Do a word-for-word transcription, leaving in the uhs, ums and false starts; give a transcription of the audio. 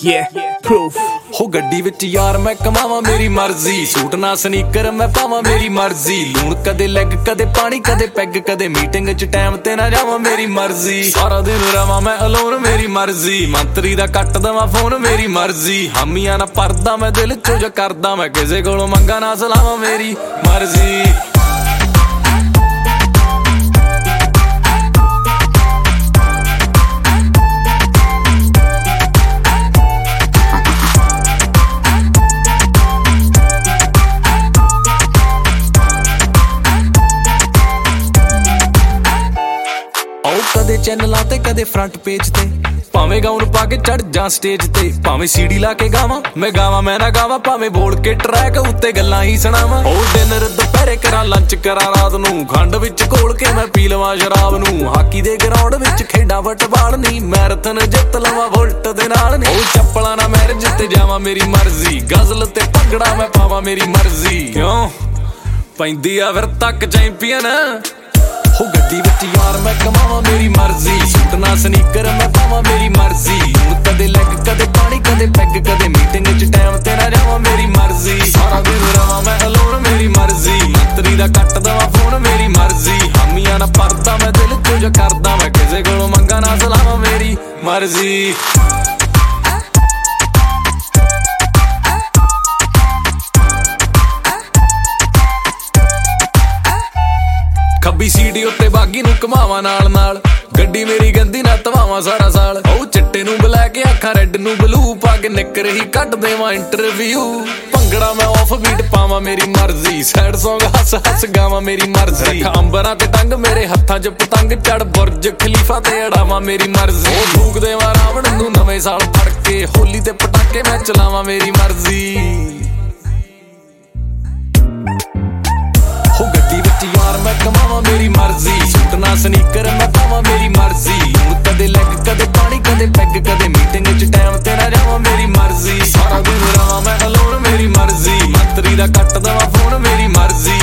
Yeah, proof. ਹੋ ਗੱਡੀ ਵਿੱਚ ਯਾਰ ਮੈਂ ਕਮਾਵਾਂ ਮੇਰੀ ਮਰਜ਼ੀ, ਸੂਟ ਨਾ ਸਨੀਕਰ ਮੈਂ ਪਾਵਾਂ ਮੇਰੀ ਮਰਜ਼ੀ, ਲੂਣ ਕਦੇ ਲੈਗ ਕਦੇ ਪਾਣੀ ਕਦੇ ਪੈਗ ਕਦੇ ਮੀਟਿੰਗ ਚ ਟਾਈਮ ਤੇ ਨਾ ਜਾਵਾਂ ਮੇਰੀ ਮਰਜ਼ੀ, ਸਾਰਾ ਦਿਨ ਰਵਾਂ ਮੈਂ ਅਲੋਨ ਮੇਰੀ ਮਰਜ਼ੀ, ਮੰਤਰੀ ਦਾ ਕੱਟ ਦੇਵਾਂ ਫੋਨ ਮੇਰੀ ਮਰਜ਼ੀ, ਹਾਮੀਆਂ ਨਾ ਪਰਦਾ ਮੈਂ ਦਿਲ ਚੋਂ ਜੋ ਕਰਦਾ ਮੈਂ ਕਿਸੇ ਕੋਲੋਂ ਮੰਗਾ ਨਾ ਸਲਾਵਾਂ ਮੇਰੀ ਮਰਜ਼ੀ। ਕਦੇ ਚੈਨਲਾਂ ਤੇ ਕਦੇ ਫਰੰਟ ਪੇਜ ਤੇ, ਭਾਵੇਂ ਗਾਉਨ ਪਾ ਕੇ ਚੜ ਜਾਂ ਸਟੇਜ ਤੇ, ਭਾਵੇਂ ਸੀਡੀ ਲਾ ਕੇ ਗਾਵਾਂ ਮੈਂ ਗਾਵਾਂ ਮੈਂ ਨਾ ਗਾਵਾਂ, ਭਾਵੇਂ ਬੋਲ ਕੇ ਟਰੈਕ ਉੱਤੇ ਗੱਲਾਂ ਹੀ ਸੁਣਾਵਾਂ। ਉਹ ਡਿਨਰ ਦੁਪਹਿਰੇ ਕਰਾਂ ਲੰਚ ਕਰਾਂ ਰਾਤ ਨੂੰ, ਖੰਡ ਵਿੱਚ ਘੋਲ ਕੇ ਮੈਂ ਪੀ ਲਵਾਂ ਸ਼ਰਾਬ ਨੂੰ, ਹਾਕੀ ਦੇ ਗਰਾਊਂਡ ਵਿੱਚ ਖੇਡਾਂ ਫੁੱਟਬਾਲ ਨੀ, ਮੈਰਾਥਨ ਜਿੱਤ ਲਵਾਂ ਬੁਲਟ ਦੇ ਨਾਲ ਨੀ, ਉਹ ਚੱਪਲਾਂ ਨਾਲ ਮੈਰਿਜ ਤੇ ਜਾਵਾਂ ਮੇਰੀ ਮਰਜ਼ੀ, ਗਜ਼ਲ ਤੇ ਭੰਗੜਾ ਮੈਂ ਪਾਵਾਂ ਮੇਰੀ ਮਰਜ਼ੀ, ਕਿਉਂ ਪੈਂਦੀ ਆ ਫਿਰ ਤੱਕ ਚੈਂਪੀਅਨ। ਹੋ ਗੱਡੀ ਵਿੱਚ ਯਾਰ ਮੈਂ ਕਮਾਵਾਂ ਮੇਰੀ ਮਰਜ਼ੀ, ਸੂਟ ਨਾ ਸਨੀਕਰ ਮੈਂ ਪਾਵਾਂ ਮੇਰੀ ਮਰਜ਼ੀ, ਹੁਣ ਕਦੇ ਲੈਗ ਕਦੇ ਪਾਣੀ ਕਦੇ ਪੈਗ ਕਦੇ ਮੀਟਿੰਗ ਚ ਟਾਈਮ ਤੇ ਨਾ ਜਾਵਾਂ ਮੇਰੀ ਮਰਜ਼ੀ, ਸਾਰਾ ਦਿਨ ਰਵਾਂ ਮੈਂ ਅਲੋਨ ਮੇਰੀ ਮਰਜ਼ੀ, ਮੰਤਰੀ ਦਾ ਕੱਟ ਦੇਵਾਂ ਫੋਨ ਮੇਰੀ ਮਰਜ਼ੀ, ਹਾਮੀਆਂ ਨਾ ਪਰਦਾ ਮੈਂ ਦਿਲ ਚੋਂ ਜੋ ਕਰਦਾ ਮੈਂ ਕਿਸੇ ਕੋਲੋਂ ਮੰਗਾ ਨਾ ਸਲਾਵਾਂ ਮੇਰੀ ਮਰਜ਼ੀ। ਖੱਬੀ ਸੀਡੀ ਉੱਤੇ ਬਾਗੀ ਨੂੰ ਘਮਾਵਾਂ ਨਾਲ ਨਾਲ, ਗੱਡੀ ਮੇਰੀ ਗੰਦੀ ਨਾ ਧਵਾਵਾਂ ਸਾਰਾ ਸਾਲ, ਉਹ ਚਿੱਟੇ ਨੂੰ ਬਲੈਕ ਅੱਖਾਂ ਰੈੱਡ ਨੂੰ ਬਲੂ ਪਾ ਕੇ ਨਿੱਕਰ ਹੀ ਕੱਢ ਦੇਵਾਂ ਇੰਟਰਵਿਊ, ਭੰਗੜਾ ਮੈਂ ਆਫ ਬੀਟ ਪਾਵਾਂ ਮੇਰੀ ਮਰਜ਼ੀ, ਸੈਡ ਸੌਂਗ ਹੱਸ ਹੱਸ ਗਾਵਾਂ ਮੇਰੀ ਮਰਜ਼ੀ, ਅੰਬਰਾਂ ਤੇ ਟੰਗ ਮੇਰੇ ਹੱਥਾਂ 'ਚ ਪਤੰਗ ਚੜ ਬੁਰਜ ਖਲੀਫਾ ਤੇ ਅੜਾਵਾਂ ਮੇਰੀ ਮਰਜ਼ੀ, ਉਹ ਫੂਕ ਦੇਵਾਂ ਰਾਵਣ ਨੂੰ ਨਵੇਂ ਸਾਲ ਫੜ ਕੇ, ਹੋਲੀ ਤੇ ਪਟਾਕੇ ਮੈਂ ਚਲਾਵਾਂ ਮੇਰੀ ਮਰਜ਼ੀ। ਹੋ ਗੱਡੀ ਵਿੱਚ ਯਾਰ ਮੈਂ ਕਮਾਵਾਂ ਮੇਰੀ ਮਰਜ਼ੀ, ਸੂਟ ਨਾ ਸਨੀਕਰ ਮੈਂ ਪਾਵਾਂ ਮੇਰੀ ਮਰਜ਼ੀ, ਹੁਣ ਕਦੇ ਲੈਗ ਕਦੇ ਪਾਣੀ ਕਦੇ ਪੈਗ ਕਦੇ ਮੀਟਿੰਗ ਚ ਟਾਈਮ ਤੇ ਨਾ ਜਾਵਾਂ ਮੇਰੀ ਮਰਜ਼ੀ, ਸਾਰਾ ਦਿਨ ਰਵਾਂ ਮੈਂ ਅਲੋਨ ਮੇਰੀ ਮਰਜ਼ੀ, ਮੰਤਰੀ ਦਾ ਕੱਟ ਦੇਵਾਂ ਫੋਨ ਮੇਰੀ ਮਰਜ਼ੀ,